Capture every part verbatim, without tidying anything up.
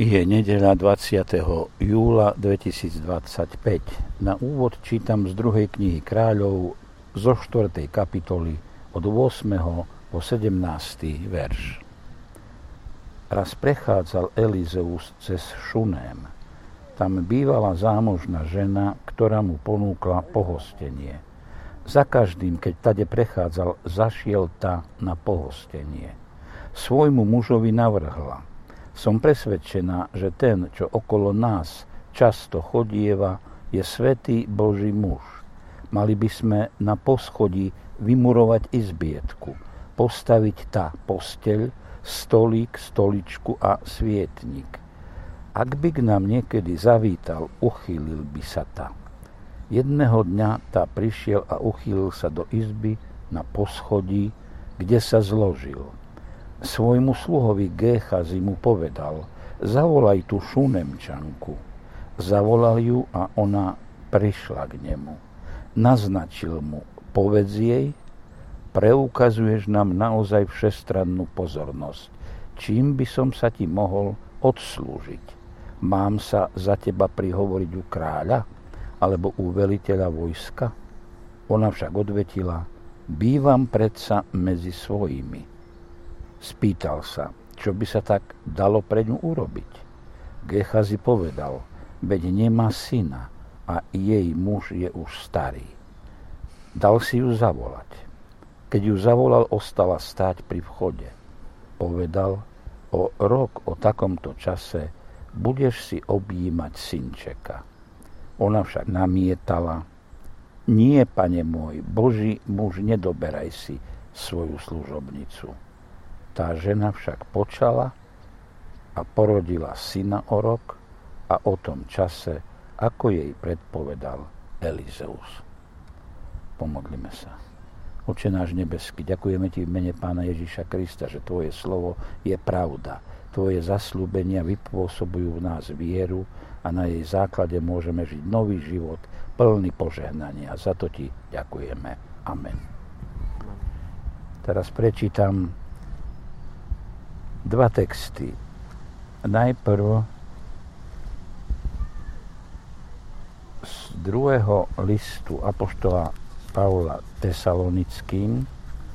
Je nedeľa dvadsiateho júla dvetisícdvadsaťpäť. Na úvod čítam z druhej knihy Kráľov zo štvrtej kapitoly od ôsmeho po sedemnásty verš. Raz prechádzal Elizeus cez Šuném. Tam bývala zámožná žena, ktorá mu ponúkla pohostenie. Za každým, keď tade prechádzal, zašiel tá na pohostenie. Svojmu mužovi navrhla: Som presvedčená, že ten, čo okolo nás často chodieva, je svätý Boží muž. Mali by sme na poschodí vymurovať izbietku, postaviť tá posteľ, stolík, stoličku a svietnik. Ak by k nám niekedy zavítal, uchýlil by sa tá. Jedného dňa tá prišiel a uchýlil sa do izby na poschodí, kde sa zložil. Svojmu sluhovi Géchazi mu povedal: Zavolaj tú Šunemčanku. Zavolal ju a ona prišla k nemu. Naznačil mu: Povedz jej, preukazuješ nám naozaj všestrannú pozornosť. Čím by som sa ti mohol odslúžiť? Mám sa za teba prihovoriť u kráľa alebo u veliteľa vojska? Ona však odvetila: Bývam predsa medzi svojimi. Spýtal sa, čo by sa tak dalo pre ňu urobiť. Géchazi povedal: Veď nemá syna a jej muž je už starý. Dal si ju zavolať. Keď ju zavolal, ostala stáť pri vchode. Povedal: O rok o takomto čase budeš si objímať synčeka. Ona však namietala: Nie, pane môj, Boží muž, nedoberaj si svoju služobnicu. Tá žena však počala a porodila syna o rok a o tom čase, ako jej predpovedal Elizeus. Pomodlime sa. Oče náš nebeský, ďakujeme ti v mene Pána Ježiša Krista, že tvoje slovo je pravda. Tvoje zasľúbenia vypôsobujú v nás vieru a na jej základe môžeme žiť nový život, plný požehnania. Za to ti ďakujeme. Amen. Teraz prečítam dva texty. Najprv z druhého listu apoštola Pavla Tesalonickým,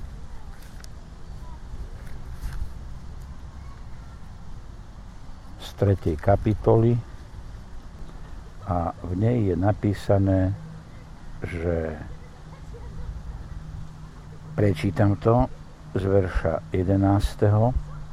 z tretej kapitoly, a v nej je napísané, že prečítam to z verša jedenásteho.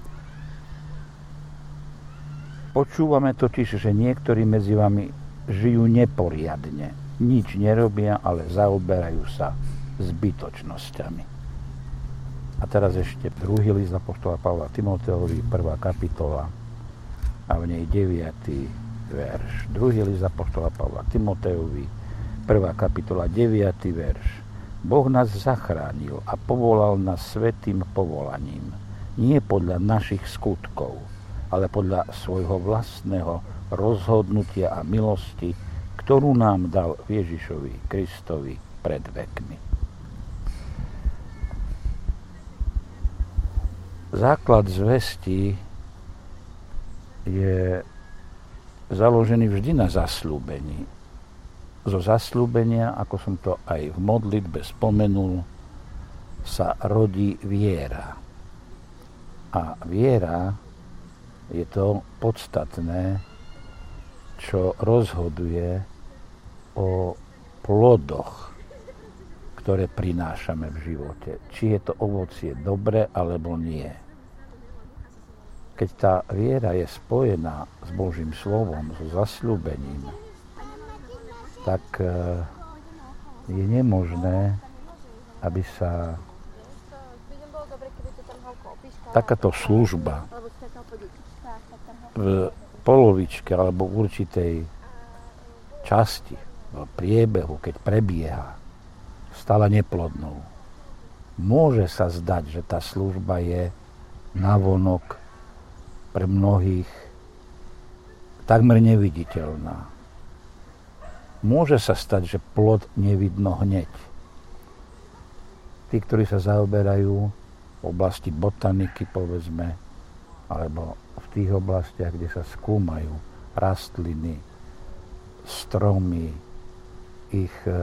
Počúvame totiž, že niektorí medzi vami žijú neporiadne. Nič nerobia, ale zaoberajú sa zbytočnosťami. A teraz ešte druhý list apoštola Pavla Timoteovi, prvá kapitola a v nej deviaty verš. Druhý list apoštola Pavla Timoteovi, prvá kapitola, deviaty verš. Boh nás zachránil a povolal nás svätým povolaním. Nie podľa našich skutkov, ale podľa svojho vlastného rozhodnutia a milosti, ktorú nám dal Ježišovi Kristovi pred vekmi. Základ zvesti je založený vždy na zasľúbení. Zo zasľúbenia, ako som to aj v modlitbe spomenul, sa rodí viera. A viera je to podstatné, čo rozhoduje o plodoch, ktoré prinášame v živote. Či je to ovocie dobre, alebo nie. Keď tá viera je spojená s Božím slovom, so zasľúbením, tak je nemožné, aby sa takáto služba v polovičke alebo v určitej časti, v priebehu, keď prebieha, stala neplodnou. Môže sa zdať, že tá služba je navonok pre mnohých takmer neviditeľná. Môže sa stať, že plod nevidno hneď. Tí, ktorí sa zaoberajú v oblasti botaniky, povedzme, alebo v tých oblastiach, kde sa skúmajú rastliny, stromy, ich e,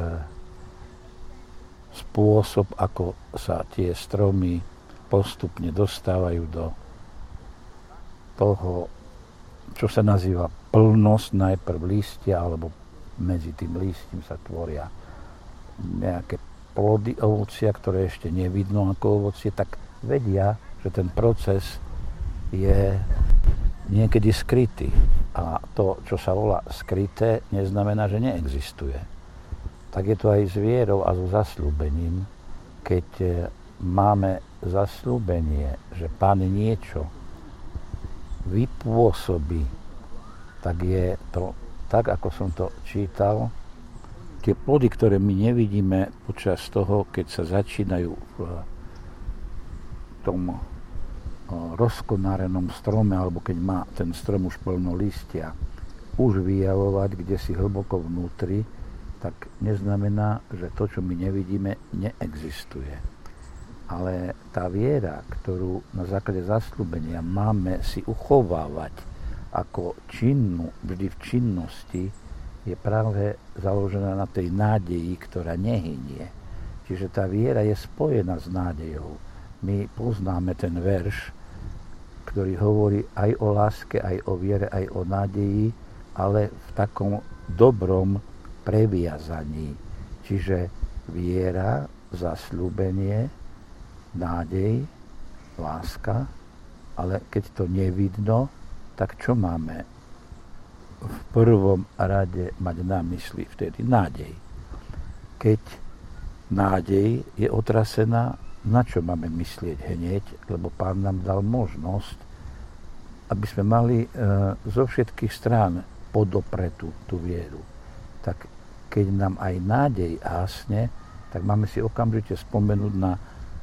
spôsob, ako sa tie stromy postupne dostávajú do toho, čo sa nazýva plnosť, najprv lístia, alebo medzi tým lístím sa tvoria nejaké plody ovocia, ktoré ešte nevidno ako ovocie, tak vedia, že ten proces je niekedy skrytý. A to, čo sa volá skryté, neznamená, že neexistuje. Tak je to aj s vierou a so zasľúbením. Keď máme zasľúbenie, že Pán niečo vypôsobí, tak je to tak, ako som to čítal. Tie plody, ktoré my nevidíme počas toho, keď sa začínajú v tom rozkonárenom strome, alebo keď má ten strom už plno listia, už vyjavovať, kde si hlboko vnútri, tak neznamená, že to, čo my nevidíme, neexistuje. Ale tá viera, ktorú na základe zasľúbenia máme si uchovávať ako činnú, vždy v činnosti, je práve založená na tej nádeji, ktorá nehynie. Čiže tá viera je spojená s nádejou. My poznáme ten verš, ktorý hovorí aj o láske, aj o viere, aj o nádeji, ale v takom dobrom previazaní. Čiže viera, zasľúbenie, nádej, láska, ale keď to nevidno, tak čo máme v prvom rade mať na mysli vtedy? Nádej. Keď nádej je otrasená, na čo máme myslieť hneď? Lebo Pán nám dal možnosť, aby sme mali e, zo všetkých strán podopretú tú vieru. Tak keď nám aj nádej hasne, tak máme si okamžite spomenúť na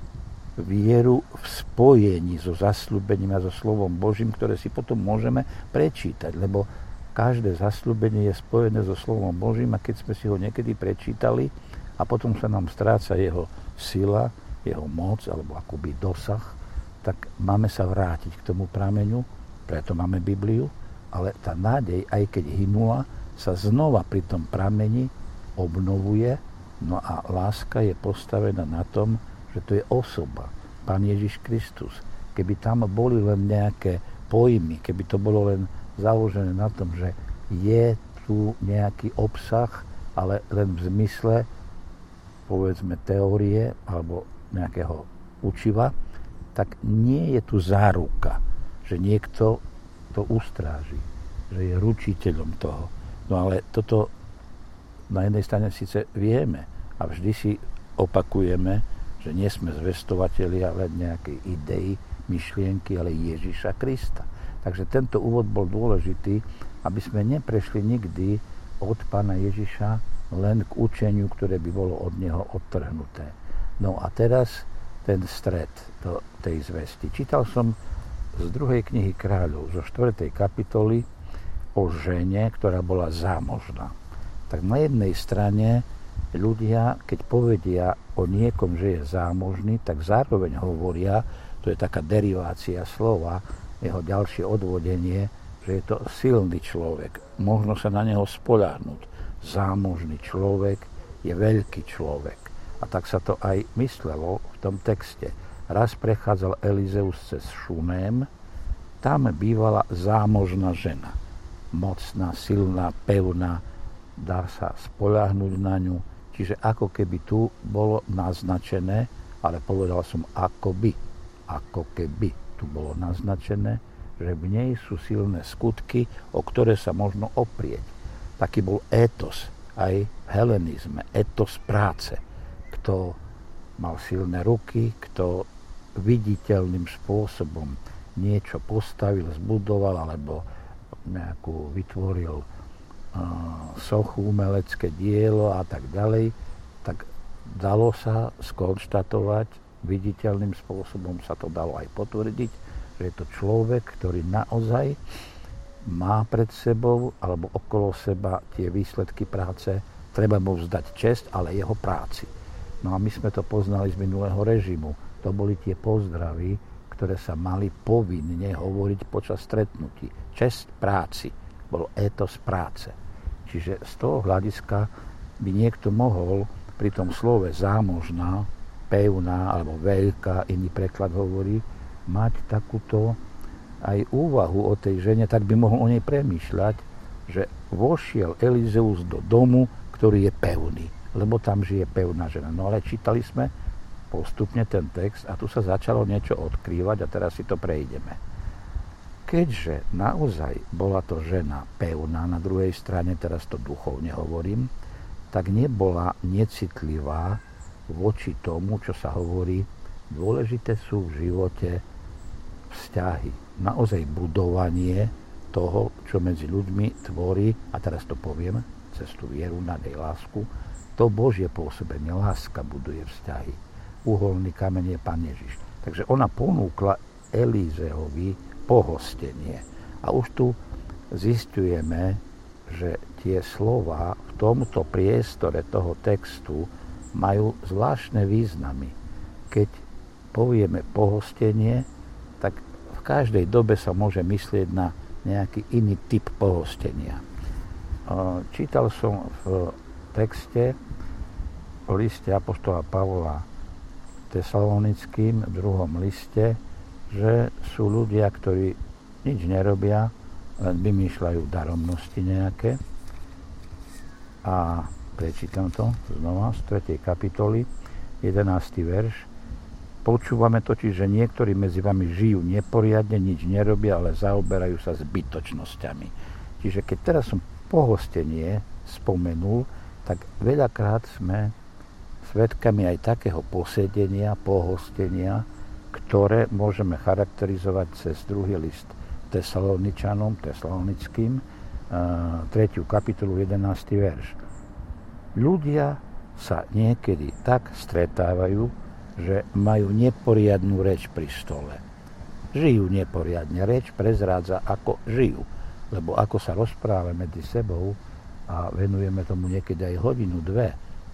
vieru v spojení so zasľúbením a so slovom Božím, ktoré si potom môžeme prečítať, lebo každé zasľúbenie je spojené so slovom Božím a keď sme si ho niekedy prečítali a potom sa nám stráca jeho sila, jeho moc alebo akoby dosah, tak máme sa vrátiť k tomu prameňu, preto máme Bibliu, ale tá nádej, aj keď hynula, sa znova pri tom prameni obnovuje, no a láska je postavená na tom, že to je osoba, Pán Ježiš Kristus. Keby tam boli len nejaké pojmy, keby to bolo len založené na tom, že je tu nejaký obsah, ale len v zmysle, povedzme, teórie alebo nejakého učiva, tak nie je tu záruka, že niekto to ustráži, že je ručiteľom toho. No ale toto na jednej strane síce vieme a vždy si opakujeme, že nie sme zvestovatelia len nejakej idei, myšlienky, ale Ježiša Krista. Takže tento úvod bol dôležitý, aby sme neprešli nikdy od Pána Ježiša len k učeniu, ktoré by bolo od neho odtrhnuté. No a teraz ten stred do tej zvesti. Čítal som z druhej knihy Kráľov, zo štvrtej kapitoly o žene, ktorá bola zámožná. Tak na jednej strane ľudia, keď povedia o niekom, že je zámožný, tak zároveň hovoria, to je taká derivácia slova, jeho ďalšie odvodenie, že je to silný človek. Možno sa na neho spoľahnúť. Zámožný človek je veľký človek. A tak sa to aj myslelo v tom texte. Raz prechádzal Elizeus cez Šuném, tam bývala zámožná žena. Mocná, silná, pevná, dá sa spoľahnúť na ňu. Čiže ako keby tu bolo naznačené, ale povedal som akoby, ako keby tu bolo naznačené, že v nej sú silné skutky, o ktoré sa možno oprieť. Taký bol étos aj v helenizme, étos práce. Kto mal silné ruky, kto viditeľným spôsobom niečo postavil, zbudoval alebo nejakú vytvoril sochu, umelecké dielo a tak ďalej, tak dalo sa skonštatovať, viditeľným spôsobom sa to dalo aj potvrdiť, že je to človek, ktorý naozaj má pred sebou alebo okolo seba tie výsledky práce, treba mu vzdať česť, ale jeho práci. No a my sme to poznali z minulého režimu. To boli tie pozdravy, ktoré sa mali povinne hovoriť počas stretnutí. Česť práci, bol étos práce. Čiže z toho hľadiska by niekto mohol pri tom slove zámožná, pevná alebo veľká, iný preklad hovorí, mať takúto aj úvahu o tej žene, tak by mohol o nej premýšľať, že vošiel Elizeus do domu, ktorý je pevný, lebo tam žije pevná žena. No ale čítali sme postupne ten text a tu sa začalo niečo odkrývať a teraz si to prejdeme. Keďže naozaj bola to žena pevná, na druhej strane, teraz to duchovne hovorím, tak nebola necitlivá voči tomu, čo sa hovorí, dôležité sú v živote vzťahy. Naozaj budovanie toho, čo medzi ľuďmi tvorí, a teraz to poviem, cez tú vieru, nádej, lásku, to Božie pôsobenie, láska buduje vzťahy. Uholný kameň je Pán Ježiš. Takže ona ponúkla Elizeovi pohostenie. A už tu zisťujeme, že tie slova v tomto priestore toho textu majú zvláštne významy. Keď povieme pohostenie, tak v každej dobe sa môže myslieť na nejaký iný typ pohostenia. Čítal som v texte o liste apoštola Pavla Tesalonickým, v druhom liste, že sú ľudia, ktorí nič nerobia, len vymýšľajú daromnosti nejaké. A prečítam to znova z tretej kapitoly, jedenásty verš. Počúvame totiž, že niektorí medzi vami žijú neporiadne, nič nerobia, ale zaoberajú sa zbytočnosťami. Čiže keď teraz som pohostenie spomenul, tak veľakrát sme svedkami aj takého posedenia, pohostenia, ktoré môžeme charakterizovať cez druhý list Tesaloničanom, Tesalonickým, tretiu kapitolu, jedenásty verš. Ľudia sa niekedy tak stretávajú, že majú neporiadnu reč pri stole. Žijú neporiadne. Reč prezrádza, ako žijú. Lebo ako sa rozprávame medzi sebou a venujeme tomu niekedy aj hodinu, dve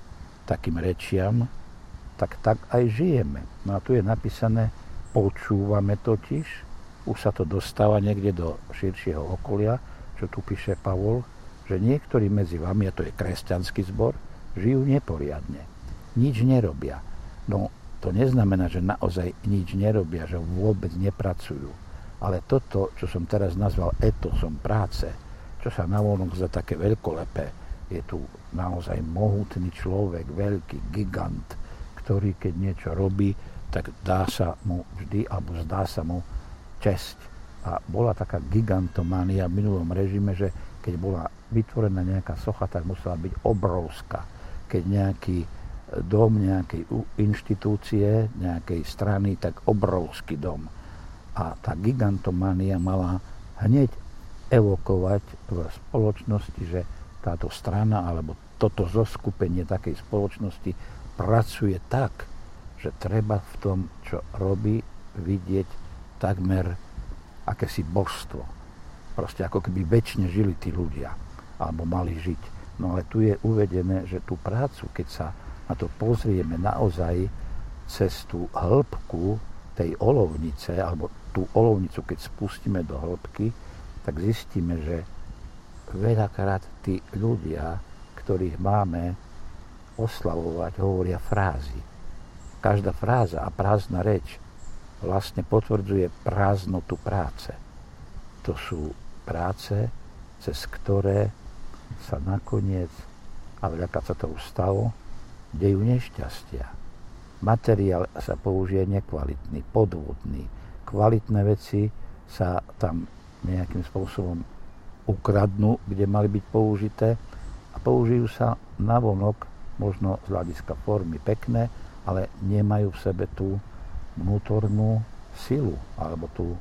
takým rečiam, tak tak aj žijeme. No a tu je napísané, počúvame totiž, už sa to dostáva niekde do širšieho okolia, čo tu píše Pavol, že niektorí medzi vami, a to je kresťanský zbor, žijú neporiadne. Nič nerobia. No to neznamená, že naozaj nič nerobia, že vôbec nepracujú. Ale toto, čo som teraz nazval etosom práce, čo sa navonok za také veľkolepé, je tu naozaj mohutný človek, veľký gigant, ktorý keď niečo robí, tak dá sa mu vždy, alebo zdá sa mu česť. A bola taká gigantomania v minulom režime, že keď bola vytvorená nejaká socha, tak musela byť obrovská. Keď nejaký dom nejakej inštitúcie, nejakej strany, tak obrovský dom. A tá gigantomania mala hneď evokovať v spoločnosti, že táto strana alebo toto zoskupenie takej spoločnosti pracuje tak, že treba v tom, čo robí, vidieť takmer akési božstvo. Proste ako keby väčšine žili tí ľudia, alebo mali žiť. No ale tu je uvedené, že tú prácu, keď sa na to pozrieme naozaj cez tú hĺbku tej olovnice, alebo tú olovnicu, keď spustíme do hĺbky, tak zistíme, že veľakrát tí ľudia, ktorých máme oslavovať, hovoria frázy. Každá fráza a prázdna reč vlastne potvrdzuje prázdnotu práce. To sú práce, cez ktoré sa nakoniec, a veľakrát sa to už stalo, dejú nešťastia. Materiál sa použije nekvalitný, podvodný. Kvalitné veci sa tam nejakým spôsobom ukradnú, kde mali byť použité a použijú sa navonok, možno z hľadiska formy pekné, ale nemajú v sebe tú vnútornú silu alebo tú e,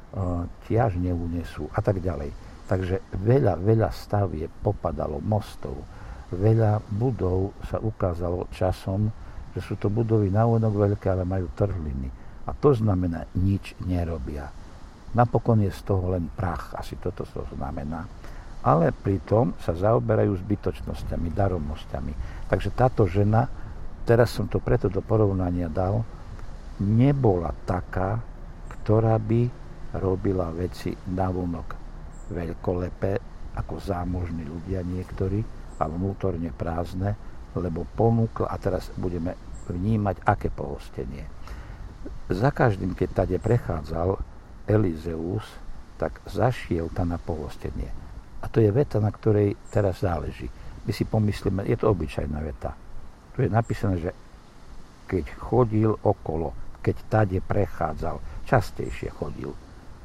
tiaž neunesú a tak ďalej. Takže veľa, veľa stavieb popadalo, mostov, veľa budov sa ukázalo časom, že sú to budovy navonok veľké, ale majú trhliny. A to znamená, nič nerobia. Napokon je z toho len prach, asi toto to znamená. Ale pritom sa zaoberajú zbytočnosťami, daromnosťami. Takže táto žena, teraz som to preto do porovnania dal, nebola taká, ktorá by robila veci navonok veľkolepé, ako zámožní ľudia niektorí, a vnútorne prázdne, lebo ponúkla, a teraz budeme vnímať, aké pohostenie. Za každým, keď tade prechádzal Elizeus, tak zašiel tam na pohostenie. A to je veta, na ktorej teraz záleží. My si pomyslíme, je to obyčajná veta. Tu je napísané, že keď chodil okolo, keď tade prechádzal, častejšie chodil.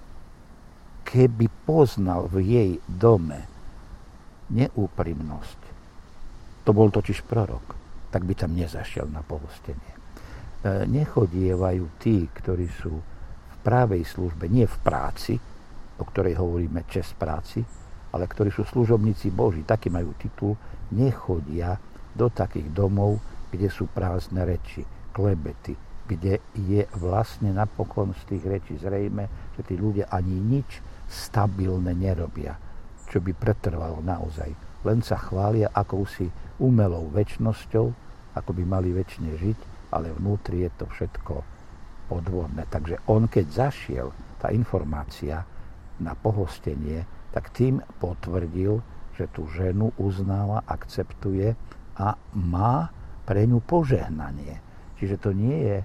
Keby poznal v jej dome neúprimnosť, to bol totiž prorok, tak by tam nezašiel na pohostenie. E, nechodievajú tí, ktorí sú v právej službe, nie v práci, o ktorej hovoríme čest práci, ale ktorí sú služobníci Boží, taký majú titul, nechodia do takých domov, kde sú prázdne reči, klebety, kde je vlastne napokon z tých rečí zrejme, že tí ľudia ani nič stabilné nerobia, čo by pretrvalo naozaj. Len sa chvália akousi umelou večnosťou, ako by mali večne žiť, ale vnútri je to všetko podvodné. Takže on, keď zašiel, tá informácia na pohostenie, tak tým potvrdil, že tú ženu uznáva, akceptuje a má pre ňu požehnanie. Čiže to nie je,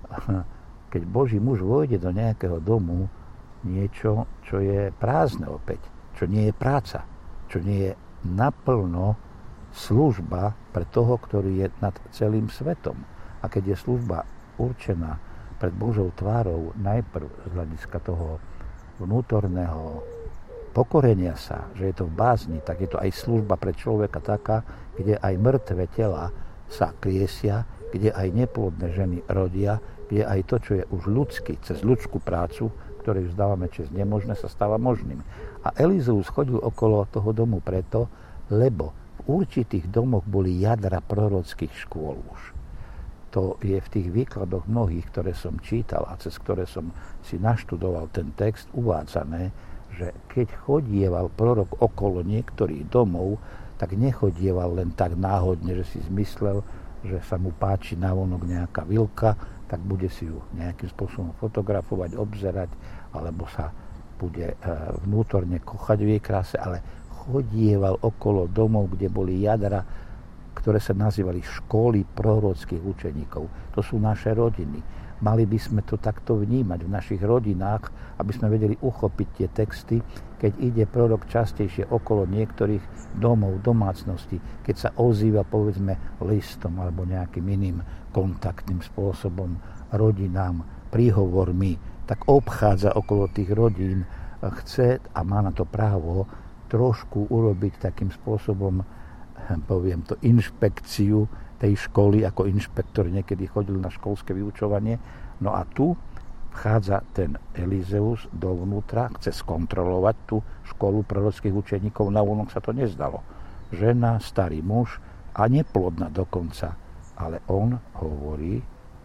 keď Boží muž vojde do nejakého domu, niečo, čo je prázdne opäť, čo nie je práca, čo nie je naplno služba pre toho, ktorý je nad celým svetom. A keď je služba určená pred Božou tvárou najprv z hľadiska toho vnútorného pokorenia sa, že je to v bázni, tak je to aj služba pre človeka taká, kde aj mŕtve tela sa kriesia, kde aj neplodné ženy rodia, kde aj to, čo je už ľudský, cez ľudskú prácu, ktorej vzdávame čest nemožné, sa stáva možným. A Elizeus chodil okolo toho domu preto, lebo v určitých domoch boli jadra prorockých škôl už. To je v tých výkladoch mnohých, ktoré som čítal a cez ktoré som si naštudoval ten text, uvádzané, že keď chodieval prorok okolo niektorých domov, tak nechodieval len tak náhodne, že si zmyslel, že sa mu páči navonok nejaká vilka, tak bude si ju nejakým spôsobom fotografovať, obzerať, alebo sa bude vnútorne kochať v jej kráse, ale chodieval okolo domov, kde boli jadra, ktoré sa nazývali školy prorockých učeníkov. To sú naše rodiny. Mali by sme to takto vnímať v našich rodinách, aby sme vedeli uchopiť tie texty, keď ide prorok častejšie okolo niektorých domov, domácností, keď sa ozýva, povedzme, listom alebo nejakým iným kontaktným spôsobom rodinám, príhovormi, tak obchádza okolo tých rodín, chce a má na to právo trošku urobiť takým spôsobom, poviem to, inšpekciu tej školy, ako inšpektor niekedy chodil na školské vyučovanie. No a tu vchádza ten Elizeus dovnútra, chce skontrolovať tú školu prorockých učeníkov, navonok sa to nezdalo. Žena, starý muž a neplodná dokonca. Ale on hovorí,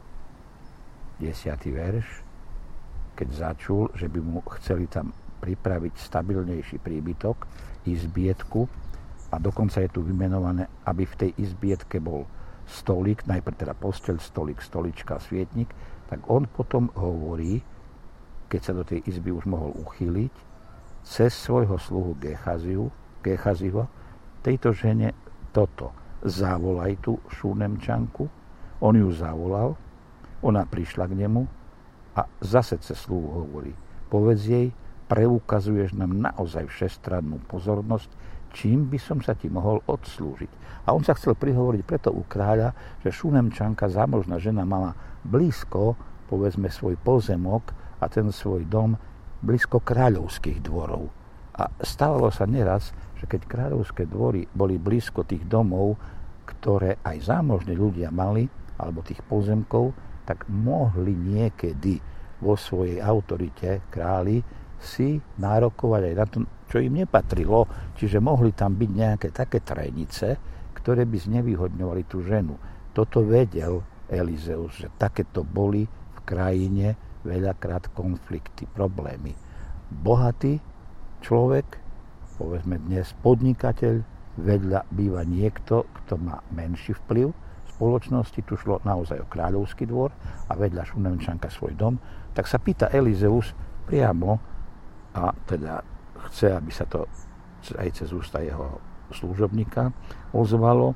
desiatý verš, keď začul, že by mu chceli tam pripraviť stabilnejší príbytok, izbietku, a dokonca je tu vymenované, aby v tej izbietke bol stolík, najprv teda posteľ, stolík, stolička, svietnik, tak on potom hovorí, keď sa do tej izby už mohol uchýliť, cez svojho sluhu Gechaziu, Gechaziho, tejto žene toto, zavolaj tú Šúnemčanku, on ju zavolal, ona prišla k nemu a zase cez sluhu hovorí, povedz jej, preukazuješ nám naozaj všestrannú pozornosť, čím by som sa ti mohol odslúžiť. A on sa chcel prihovoriť preto u kráľa, že Šúnemčanka, zámožná žena, mala blízko, povedzme, svoj pozemok a ten svoj dom blízko kráľovských dvorov. A stávalo sa neraz, že keď kráľovské dvory boli blízko tých domov, ktoré aj zámožní ľudia mali, alebo tých pozemkov, tak mohli niekedy vo svojej autorite králi si nárokovať aj na to, čo im nepatrilo, čiže mohli tam byť nejaké také trenice, ktoré by znevýhodňovali tú ženu. Toto vedel Elizeus, že takéto boli v krajine veľakrát konflikty, problémy. Bohatý človek, povedzme dnes podnikateľ, vedľa býva niekto, kto má menší vplyv v spoločnosti, tu šlo naozaj o kráľovský dvor a vedľa Šúnemčanka svoj dom, Tak sa pýta Elizeus priamo, a teda chce, aby sa to aj cez ústa jeho služobníka ozvalo,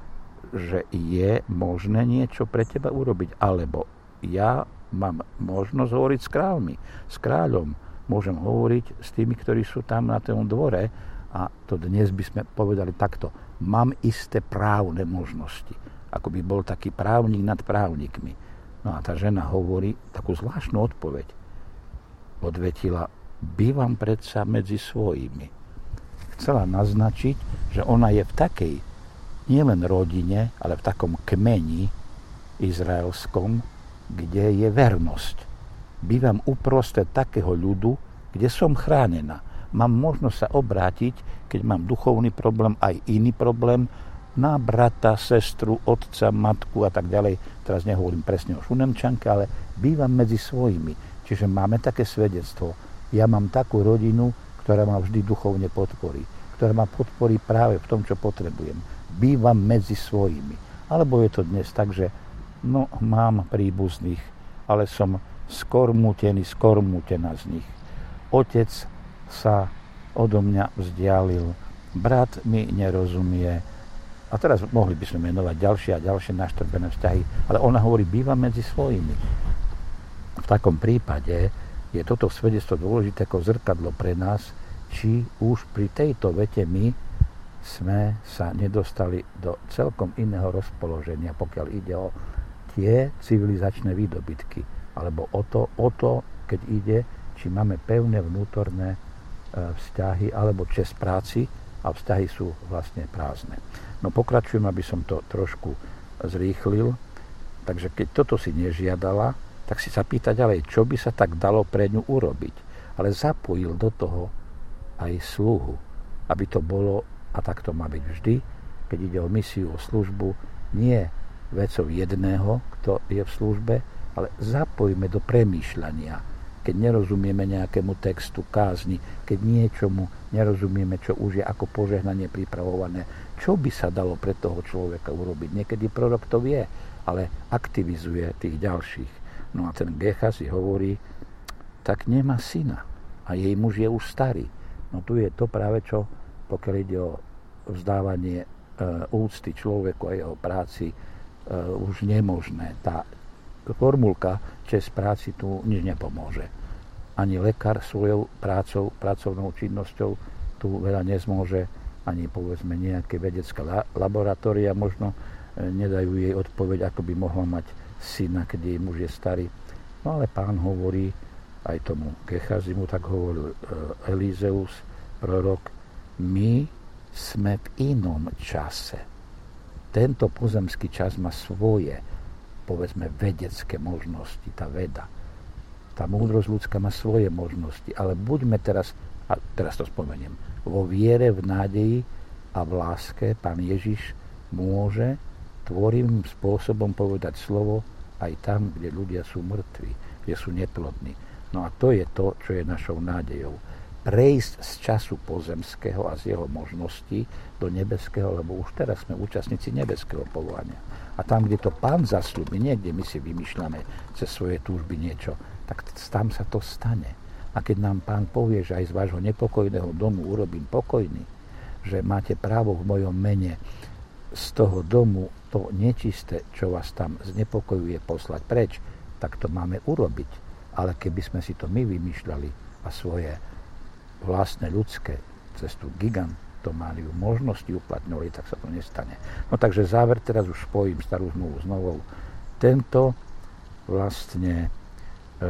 že je možné niečo pre teba urobiť, alebo ja mám možnosť hovoriť s kráľmi, s kráľom, môžem hovoriť s tými, ktorí sú tam na tom dvore, a to dnes by sme povedali takto, mám isté právne možnosti, ako by bol taký právnik nad právnikmi. No a tá žena hovorí takú zvláštnu odpoveď. Odvetila, bývam predsa medzi svojimi. Chcela naznačiť, že ona je v takej nielen rodine, ale v takom kmeni izraelskom, kde je vernosť. Bývam uprostred takého ľudu, kde som chránená. Mám možnosť sa obrátiť, keď mám duchovný problém, aj iný problém, na brata, sestru, otca, matku a tak ďalej. Teraz nehovorím presne o Šunemčanke, ale bývam medzi svojimi. Čiže máme také svedectvo. Ja mám takú rodinu, ktorá ma vždy duchovne podporí, ktorá ma podporí práve v tom, čo potrebujem. Bývam medzi svojimi. Alebo je to dnes tak, že no, mám príbuzných, ale som skormútený, skormútená z nich. Otec sa odo mňa vzdialil, brat mi nerozumie. A teraz mohli by sme menovať ďalšie a ďalšie naštrbené vzťahy, ale ona hovorí, bývam medzi svojimi. V takom prípade je toto svedectvo dôležité ako zrkadlo pre nás, či už pri tejto vete my sme sa nedostali do celkom iného rozpoloženia, pokiaľ ide o tie civilizačné výdobytky, alebo o to, o to, keď ide, či máme pevné vnútorné vzťahy, alebo čest práci, a vzťahy sú vlastne prázdne. No pokračujem, aby som to trošku zrýchlil. Takže keď toto si nežiadala, tak si sa pýta ďalej, čo by sa tak dalo pre ňu urobiť. Ale zapojil do toho aj sluhu, aby to bolo, a tak to má byť vždy, keď ide o misiu, o službu, nie vecou jedného, kto je v službe, ale zapojme do premýšľania. Keď nerozumieme nejakému textu, kázni, keď niečomu nerozumieme, čo už je ako požehnanie pripravované, čo by sa dalo pre toho človeka urobiť. Niekedy prorok to vie, ale aktivizuje tých ďalších. No a ten Gechaz si hovorí, tak nemá syna a jej muž je už starý. No tu je to práve čo, pokiaľ ide o vzdávanie e, úcty človeku a jeho práci, e, už nemožné. Tá formulka čest práci tu nič nepomôže. Ani lekár svojou prácou, pracovnou činnosťou tu veľa nezmôže, ani povedzme nejaké vedecké laboratória možno nedajú jej odpoveď, ako by mohla mať syna, keď jej muž je starý. No ale Pán hovorí aj tomu Gechazimu, tak hovoril Elizeus, prorok, my sme v inom čase. Tento pozemský čas má svoje, povedzme, vedecké možnosti, tá veda. Tá múdrosť ľudská má svoje možnosti, ale buďme teraz, a teraz to spomeniem, vo viere, v nádeji a v láske Pán Ježiš môže tvorivým spôsobom povedať slovo aj tam, kde ľudia sú mŕtvi, kde sú neplodní. No a to je to, čo je našou nádejou. Prejsť z času pozemského a z jeho možností do nebeského, lebo už teraz sme účastníci nebeského povolania. A tam, kde to Pán zasľúbi, niekde my si vymýšľame cez svoje túžby niečo, tak tam sa to stane. A keď nám Pán povie, že aj z vášho nepokojného domu urobím pokojný, že máte právo v mojom mene z toho domu to nečisté, čo vás tam znepokojuje, poslať preč, tak to máme urobiť. Ale keby sme si to my vymýšľali a svoje vlastné ľudské cez tú gigantomániu možnosti uplatňovali, tak sa to nestane. No takže záver, teraz už spojím starú zmluvu s novou. Tento vlastne e,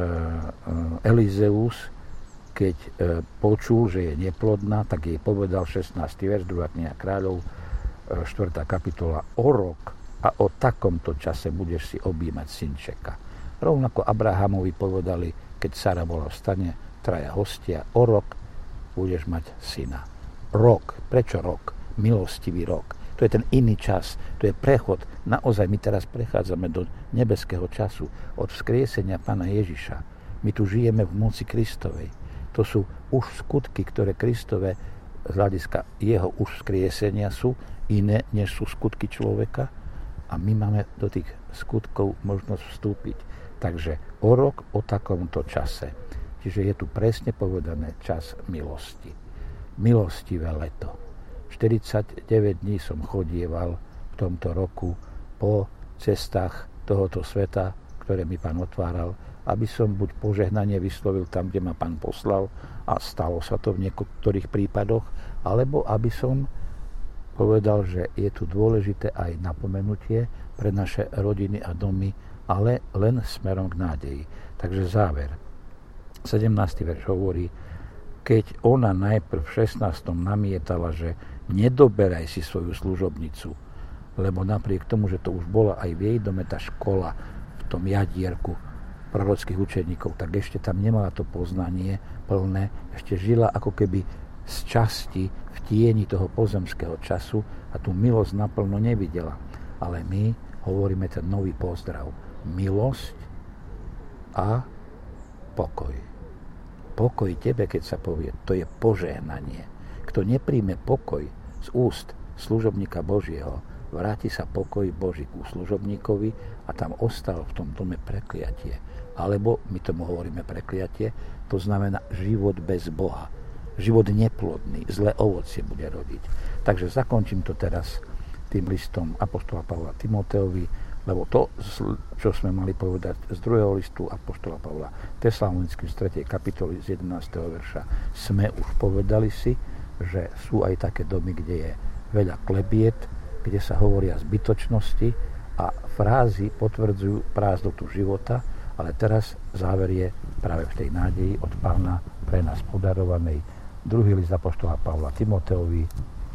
Elizeus, keď e, počul, že je neplodná, tak jej povedal šestnásty verš, druhá kniha kráľov, e, štvrtá kapitola, o rok a o takomto čase budeš si objímať synčeka. Rovnako Abrahamovi povedali, keď Sara bola v stane, traja hostia, o rok budeš mať syna. Rok. Prečo rok? Milostivý rok. To je ten iný čas. To je prechod. Naozaj my teraz prechádzame do nebeského času. Od vzkriesenia Pána Ježiša. My tu žijeme v moci Kristovej. To sú už skutky, ktoré Kristove z hľadiska jeho už vzkriesenia sú iné, než sú skutky človeka. A my máme do tých skutkov možnosť vstúpiť. Takže o rok o takomto čase. Čiže je tu presne povedané čas milosti. Milostivé leto. štyridsaťdeväť dní som chodieval v tomto roku po cestách tohoto sveta, ktoré mi Pán otváral, aby som buď požehnanie vyslovil tam, kde ma Pán poslal, a stalo sa to v niektorých prípadoch, alebo aby som povedal, že je tu dôležité aj napomenutie pre naše rodiny a domy, ale len smerom k nádeji. Takže záver. sedemnásty verš hovorí, keď ona najprv v šestnástom namietala, že nedoberaj si svoju služobnicu, lebo napriek tomu, že to už bola aj v jej dome tá škola v tom jadierku prorockých učeníkov, tak ešte tam nemala to poznanie plné, ešte žila ako keby z časti v tieni toho pozemského času a tú milosť naplno nevidela. Ale my hovoríme ten nový pozdrav. Milosť a pokoj. Pokoj tebe, keď sa povie, to je požehnanie. Kto nepríjme pokoj z úst služobníka Božieho, vráti sa pokoj Boží ku služobníkovi a tam ostal v tom dome prekliatie. Alebo my tomu hovoríme prekliatie, to znamená život bez Boha. Život neplodný, zlé ovocie bude rodiť. Takže zakončím to teraz tým listom apoštola Pavla Timoteovi, lebo to, čo sme mali povedať z druhého listu apoštola Pavla Tesalonickým z tretej kapitoly z jedenásteho verša, sme už povedali si, že sú aj také domy, kde je veľa klebiet, kde sa hovoria zbytočnosti a frázy potvrdzujú prázdnotu života, ale teraz záver je práve v tej nádeji od Pána pre nás podarovanej. Druhý list apoštola Pavla Timoteovi,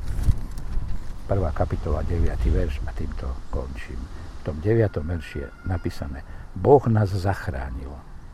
prvá kapitola, deviaty verš, a týmto končím. V tom deviatom verši je napísané: Boh nás zachránil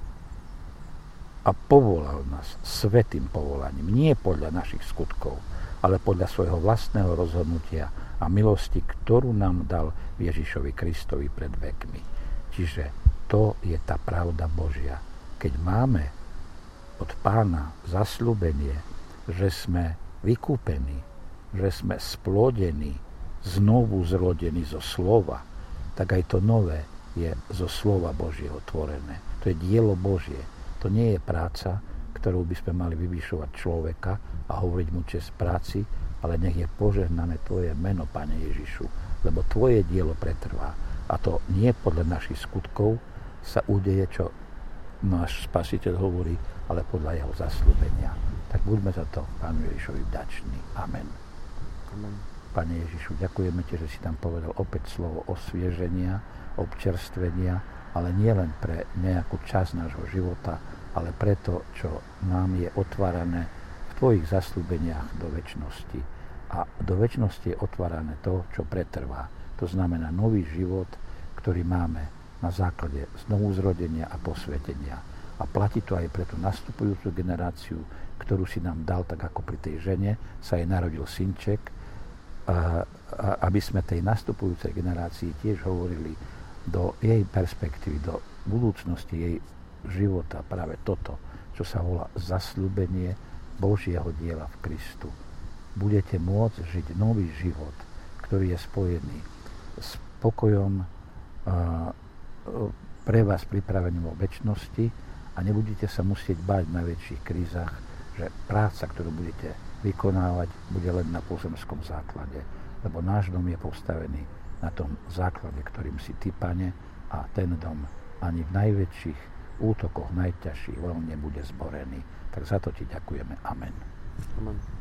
a povolal nás svätým povolaním, nie podľa našich skutkov, ale podľa svojho vlastného rozhodnutia a milosti, ktorú nám dal Ježišovi Kristovi pred vekmi. Čiže to je tá pravda Božia. Keď máme od Pána zasľúbenie, že sme vykúpení, že sme splodení, znovu zrodení zo slova, tak aj to nové je zo slova Božieho tvorené. To je dielo Božie. To nie je práca, ktorú by sme mali vyvyšovať človeka a hovoriť mu česť práci, ale nech je požehnané Tvoje meno, Pane Ježišu, lebo Tvoje dielo pretrvá. A to nie podľa našich skutkov sa udeje, čo náš Spasiteľ hovorí, ale podľa jeho zasľúbenia. Tak buďme za to Pánu Ježišovi vďační. Amen. Amen. Pane Ježišu, ďakujeme Ti, že si tam povedal opäť slovo osvieženia, občerstvenia, ale nie len pre nejakú časť nášho života, ale pre to, čo nám je otvárané v Tvojich zasľúbeniach do večnosti. A do večnosti je otvárané to, čo pretrvá. To znamená nový život, ktorý máme na základe znovuzrodenia a posvetenia. A platí to aj pre tú nastupujúcu generáciu, ktorú si nám dal, tak ako pri tej žene sa jej narodil synček, a, a, aby sme tej nastupujúcej generácii tiež hovorili do jej perspektívy, do budúcnosti jej života práve toto, čo sa volá zasľúbenie Božieho diela v Kristu. Budete môcť žiť nový život, ktorý je spojený s pokojom a, pre vás pripraveným o večnosti a nebudete sa musieť báť na väčších krízach, že práca, ktorú budete vykonávať, bude len na pozemskom základe, lebo náš dom je postavený na tom základe, ktorým si Ty, Pane, a ten dom ani v najväčších útokoch, najťažších vln nebude zborený. Tak za to Ti ďakujeme. Amen. Amen.